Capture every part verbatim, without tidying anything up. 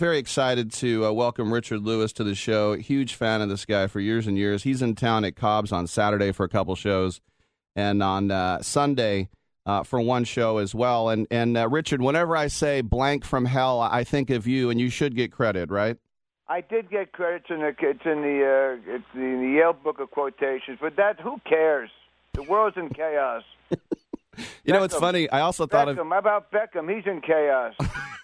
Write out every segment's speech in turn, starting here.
very excited to uh, welcome Richard Lewis to the show. Huge fan of this guy for years and years. He's in town at Cobb's on Saturday for a couple shows, and on uh, Sunday uh, for one show as well. And, and uh, Richard, whenever I say blank from hell, I think of you, and you should get credit, right? I did get credit. It's in the, it's in the, uh, it's in the Yale Book of Quotations, but that, who cares? The world's in chaos. You Beckham. know, it's funny. I also thought Beckham. of... How about Beckham? He's in chaos.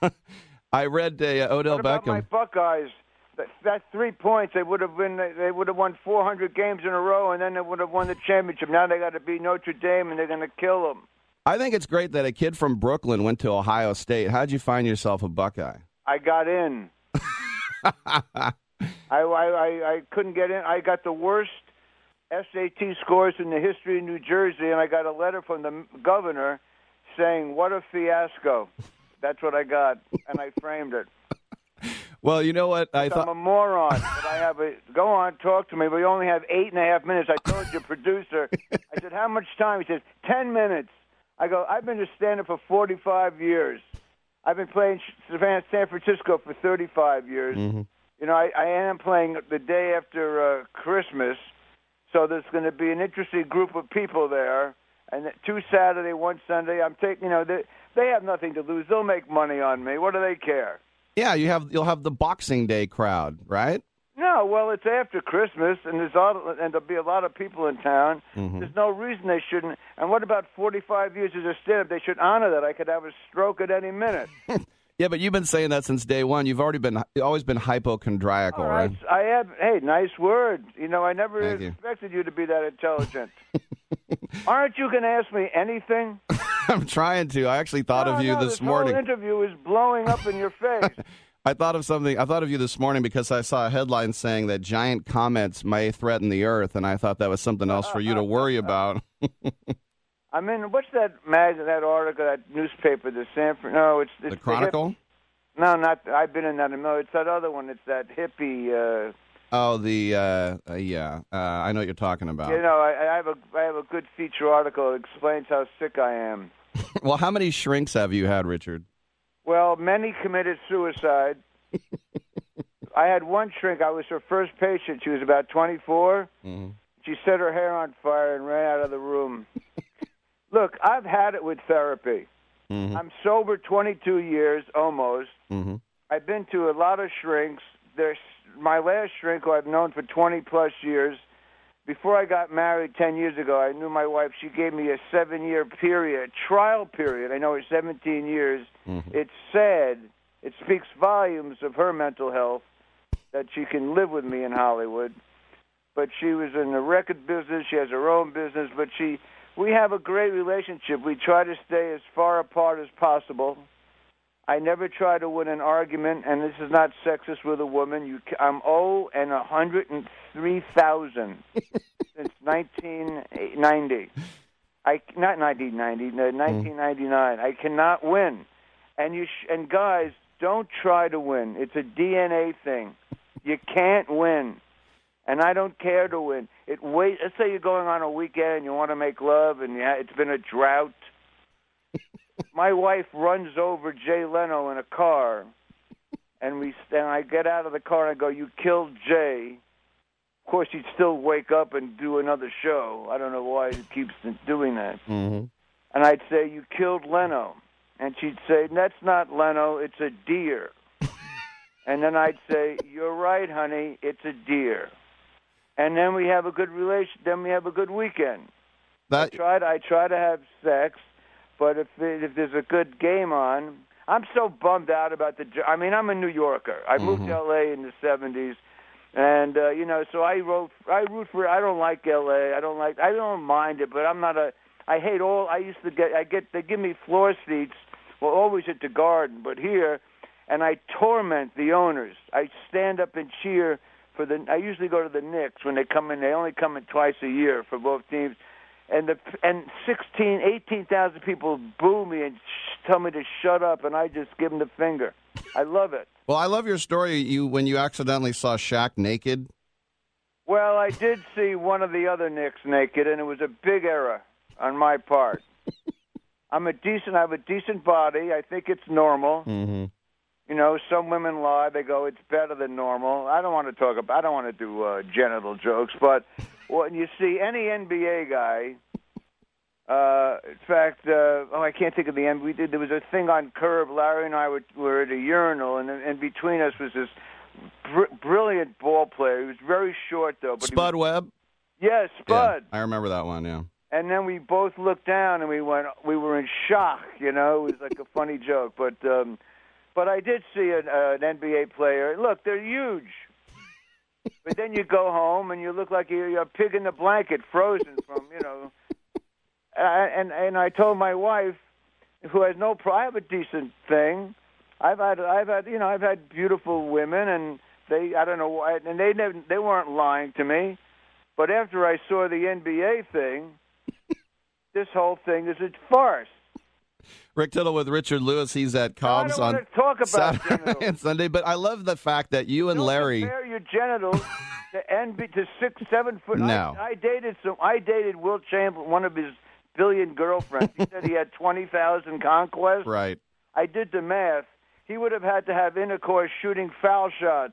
I read uh, Odell what about Beckham. my Buckeyes? That, that three points, they would have been. They would have won four hundred games in a row, and then they would have won the championship. Now they got to beat Notre Dame, and they're going to kill them. I think it's great that a kid from Brooklyn went to Ohio State. How'd you find yourself a Buckeye? I got in. I, I, I, I couldn't get in. I got the worst S A T scores in the history of New Jersey, and I got a letter from the governor saying, "What a fiasco." That's what I got, and I framed it. Well, you know what? I thought I'm a moron, but I have a... Go on, talk to me. We only have eight and a half minutes. I told your producer. I said, how much time? He says, ten minutes. I go, I've been a stand-up for forty-five years. I've been playing San Francisco for thirty-five years. Mm-hmm. You know, I, I am playing the day after uh, Christmas, so there's going to be an interesting group of people there. And two Saturday, one Sunday. I'm taking, you know, they, they have nothing to lose. They'll make money on me. What do they care? Yeah, you have you'll have the Boxing Day crowd, right? No, well, it's after Christmas, and there's all, and there'll be a lot of people in town. Mm-hmm. There's no reason they shouldn't. And what about forty-five years as a stand-up? They should honor that. I could have a stroke at any minute. Yeah, but you've been saying that since day one. You've already been always been hypochondriacal, All right? right? I have. Hey, nice word. You know, I never Thank you. expected you to be that intelligent. Aren't you going to ask me anything? I'm trying to. I actually thought no, of you no, this, this morning. Whole interview is blowing up in your face. I thought of something. I thought of you this morning because I saw a headline saying that giant comets may threaten the Earth, and I thought that was something else for you to worry about. I mean, what's that mag? That article, that newspaper, the Sanford? No, it's, it's the Chronicle. The no, not. I've been in that. No, it's that other one. It's that hippie. Uh, oh, the uh, uh, yeah. Uh, I know what you're talking about. You know, I, I have a I have a good feature article that explains how sick I am. Well, how many shrinks have you had, Richard? Well, many committed suicide. I had one shrink. I was her first patient. She was about twenty-four. Mm-hmm. She set her hair on fire and ran out of the room. Look, I've had it with therapy. Mm-hmm. I'm sober twenty-two years, almost. Mm-hmm. I've been to a lot of shrinks. There's my last shrink, who I've known for twenty-plus years. Before I got married ten years ago, I knew my wife. She gave me a seven-year period, trial period. I know it's seventeen years. Mm-hmm. It's sad. It speaks volumes of her mental health that she can live with me in Hollywood. But she was in the record business. She has her own business. But she, we have a great relationship. We try to stay as far apart as possible. I never try to win an argument, and this is not sexist with a woman. You, I'm oh and one hundred three thousand since nineteen ninety. I not nineteen ninety, no, nineteen ninety-nine. I cannot win, and you sh- and guys, don't try to win. It's a D N A thing. You can't win, and I don't care to win. It wait. Let's say you're going on a weekend and you want to make love, and yeah, it's been a drought. My wife runs over Jay Leno in a car, and we and I get out of the car and I go, "You killed Jay." Of course, he'd still wake up and do another show. I don't know why he keeps doing that. Mm-hmm. And I'd say, "You killed Leno," and she'd say, "That's not Leno. It's a deer." And then I'd say, "You're right, honey. It's a deer." And then we have a good relation. Then we have a good weekend. That I try to, I try to have sex. But if if there's a good game on, I'm so bummed out about the. I mean, I'm a New Yorker. I mm-hmm. moved to L A in the seventies, and uh, you know, so I wrote. I root for. I don't like L A. I don't like. I don't mind it, but I'm not a. I hate all. I used to get. I get. They give me floor seats. Well, always at the Garden, but here, and I torment the owners. I stand up and cheer for the. I usually go to the Knicks when they come in. They only come in twice a year for both teams. And the and sixteen, eighteen thousand people boo me and sh- tell me to shut up, and I just give them the finger. I love it. Well, I love your story. You when you accidentally saw Shaq naked. Well, I did see one of the other Knicks naked, and it was a big error on my part. I'm a decent. I have a decent body. I think it's normal. Mm-hmm. You know, some women lie. They go, it's better than normal. I don't want to talk about, I don't want to do uh, genital jokes, but when you see any N B A guy, uh, in fact, uh, oh, I can't think of the end. We did, there was a thing on Curb. Larry and I were, were at a urinal, and, and between us was this br- brilliant ball player. He was very short, though. But Spud he was, Webb? Yes, yeah, Spud. Yeah, I remember that one, yeah. And then we both looked down, and we went, we were in shock, you know. It was like a funny joke, but... Um, But I did see an, uh, an N B A player. Look, they're huge. But then you go home and you look like you're, you're a pig in the blanket, frozen from, you know. And, and and I told my wife, who has no pro, I have a decent thing. I've had I've had you know I've had beautiful women, and they I don't know why, and they never they weren't lying to me. But after I saw the N B A thing, this whole thing is a farce. Rick Tittle with Richard Lewis. He's at Cobb's no, I don't on want to talk about Saturday genitals. and Sunday. But I love the fact that you and Don't Larry compare your genitals to N B to six, seven foot. No. I, I dated some. I dated Will Chamberlain, one of his billion girlfriends. He said he had twenty thousand conquests. Right. I did the math. He would have had to have intercourse shooting foul shots.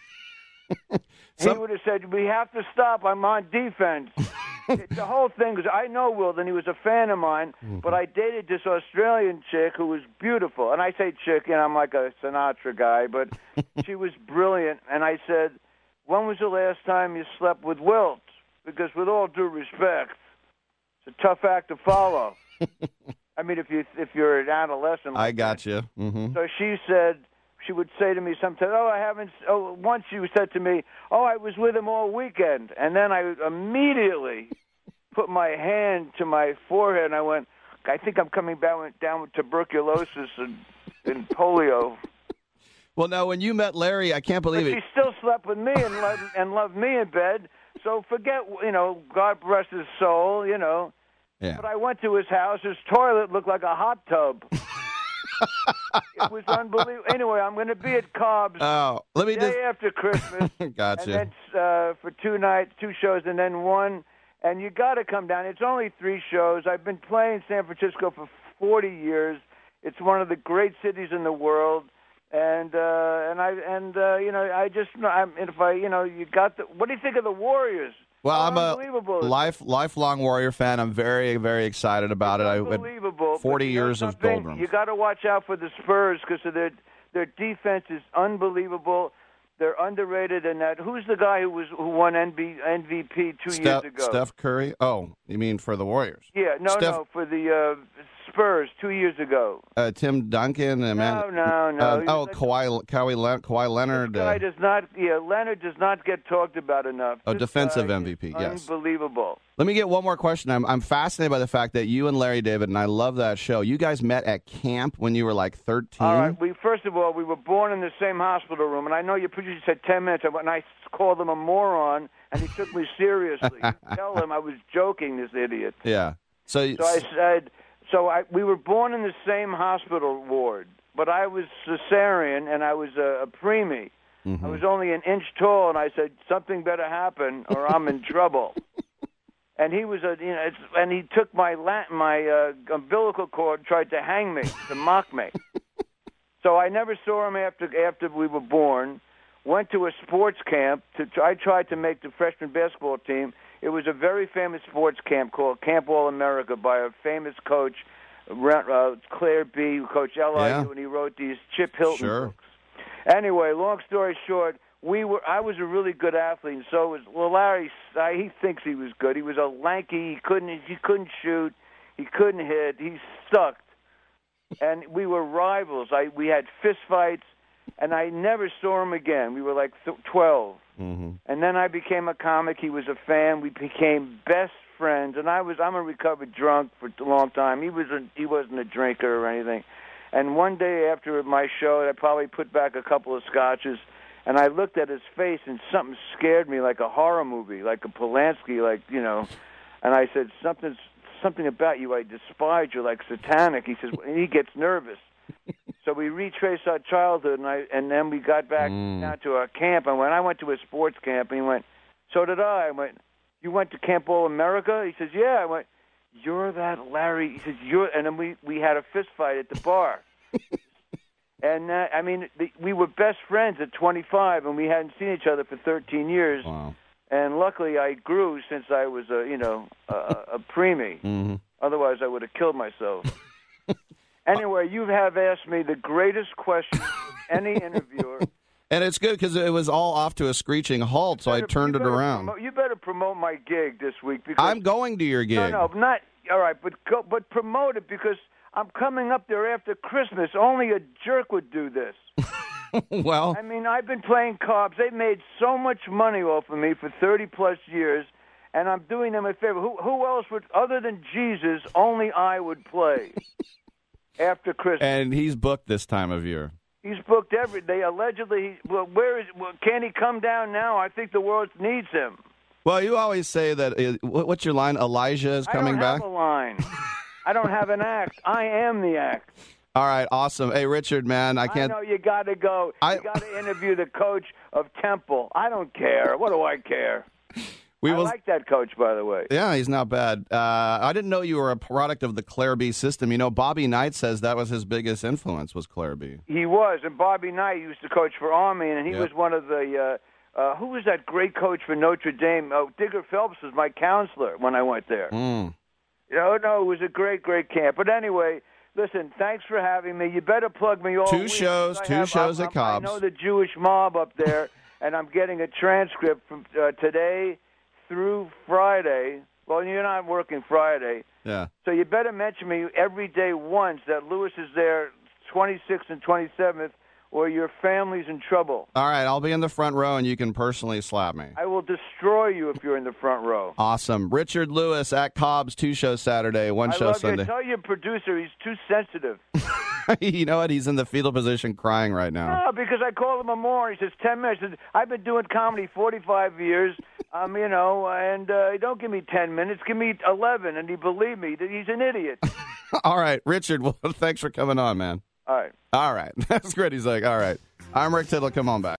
He Some- would have said, "We have to stop. I'm on defense." The whole thing was, I know Will, and he was a fan of mine, mm-hmm. but I dated this Australian chick who was beautiful. And I say chick, and I'm like a Sinatra guy, but she was brilliant. And I said, when was the last time you slept with Wilt? Because with all due respect, it's a tough act to follow. I mean, if, you, if you're an adolescent. Like I got that. you. Mm-hmm. So she said, she would say to me sometimes, oh, I haven't, oh, once she said to me, oh, I was with him all weekend. And then I immediately put my hand to my forehead and I went, I think I'm coming down, down with tuberculosis and, and polio. Well, now, when you met Larry, I can't believe but it. She still slept with me and loved, and loved me in bed. So forget, you know, God bless his soul, you know. Yeah. But I went to his house. His toilet looked like a hot tub. It was unbelievable. Anyway, I'm going to be at Cobb's oh, let me day just... after Christmas. Gotcha. And then uh, for two nights, two shows, and then one. And you got to come down. It's only three shows. I've been playing San Francisco for forty years. It's one of the great cities in the world. And uh, and I and uh, you know I just I'm, if I you know you got the what do you think of the Warriors? Well, How I'm a life lifelong Warrior fan. I'm very very excited about it's it. Unbelievable. I forty years of doldrums. You got to watch out for the Spurs because their their defense is unbelievable. They're underrated in that. Who's the guy who was who won N B, M V P two Steph, years ago? Steph Curry. Oh, you mean for the Warriors? Yeah, no, Steph, no, for the uh, Spurs two years ago. Uh, Tim Duncan. No, man, no, no. Uh, oh, like, Kawhi, Kawhi, Le- Kawhi Leonard. This guy uh, does not. Yeah, Leonard does not get talked about enough. Oh, This defensive guy M V P. is Yes, unbelievable. Let me get one more question. I'm I'm fascinated by the fact that you and Larry David, and I love that show. You guys met at camp when you were like thirteen. All right. We first of all we were born in the same hospital room, and I know your producer said ten minutes, and I called him a moron, and he took me seriously. Tell him I was joking, this idiot. Yeah. So, So I said, so I we were born in the same hospital ward, but I was cesarean and I was a, a preemie. mm-hmm. I was only an inch tall, and I said something better happen or I'm in trouble. And he was a, you know, it's, and he took my la- my uh, umbilical cord, tried to hang me, to mock me. So I never saw him after after we were born. Went to a sports camp. To I tried to make the freshman basketball team. It was a very famous sports camp called Camp All America by a famous coach, uh, Claire B., who coached L I U, Yeah. and he wrote these Chip Hilton Sure. books. Anyway, long story short, we were. I was a really good athlete, and so was well. Larry, uh, he thinks he was good. He was a lanky. He couldn't. He couldn't shoot. He couldn't hit. He sucked. And we were rivals. I we had fist fights, and I never saw him again. We were like th- twelve. Mm-hmm. And then I became a comic. He was a fan. We became best friends. And I was I'm a recovered drunk for a long time. He was a, he wasn't a drinker or anything. And one day after my show, I probably put back a couple of scotches, and I looked at his face, and something scared me, like a horror movie, like a Polanski, like you know. And I said, "Something's something about you. I despise you, like satanic." He says, and he gets nervous. So we retraced our childhood, and I and then we got back Mm. down to our camp. And when I went to a sports camp, and he went, "So did I." I went, "You went to Camp All America?" He says, "Yeah." I went, "You're that Larry." He says, "You're," and then we we had a fist fight at the bar. And, uh, I mean, the, we were best friends at twenty-five, and we hadn't seen each other for thirteen years. Wow. And luckily I grew since I was, a, you know, a, a preemie. Mm-hmm. Otherwise I would have killed myself. Anyway, you have asked me the greatest question of any interviewer. And it's good because it was all off to a screeching halt, so better, I turned it around. Promote, you better promote my gig this week. Because, I'm going to your gig. No, no, not all right, but go, but promote it because I'm coming up there after Christmas. Only a jerk would do this. Well, I mean, I've been playing Cobb's. They've made so much money off of me for thirty plus years, and I'm doing them a favor. Who, who else would, other than Jesus? Only I would play after Christmas. And he's booked this time of year. He's booked every. They allegedly. Well, where is? Well, can he come down now? I think the world needs him. Well, you always say that. Uh, what's your line? Elijah is coming I don't back. have a line. I don't have an act. I am the act. All right, awesome. Hey, Richard, man, I can't. I know you got to go. I... You got to interview the coach of Temple. I don't care. What do I care? We I will... like that coach, by the way. Yeah, he's not bad. Uh, I didn't know you were a product of the Claire B system. You know, Bobby Knight says that was his biggest influence was Claire B. He was, and Bobby Knight used to coach for Army, and he Yep. was one of the. Uh, uh, who was that great coach for Notre Dame? Oh, Digger Phelps was my counselor when I went there. Mm. No, no, it was a great, great camp. But anyway, listen, thanks for having me. You better plug me all Two week. shows, I two have, shows I'm, at Cobb's. I know the Jewish mob up there, and I'm getting a transcript from uh, today through Friday. Well, you're not working Friday. Yeah. So you better mention me every day once that Lewis is there twenty-sixth and twenty-seventh, or your family's in trouble. All right, I'll be in the front row, and you can personally slap me. I will destroy you if you're in the front row. Awesome. Richard Lewis at Cobb's, two shows Saturday, one I show love Sunday. You. Tell your producer he's too sensitive. You know what? He's in the fetal position crying right now. No, because I called him a moron. He says, ten minutes. I said, I've been doing comedy forty-five years, um, you know, and uh, don't give me ten minutes. Give me eleven. And he believed me. He's an idiot. All right, Richard, well, thanks for coming on, man. All right. All right. That's great. He's like, all right. I'm Rick Tittle. Come on back.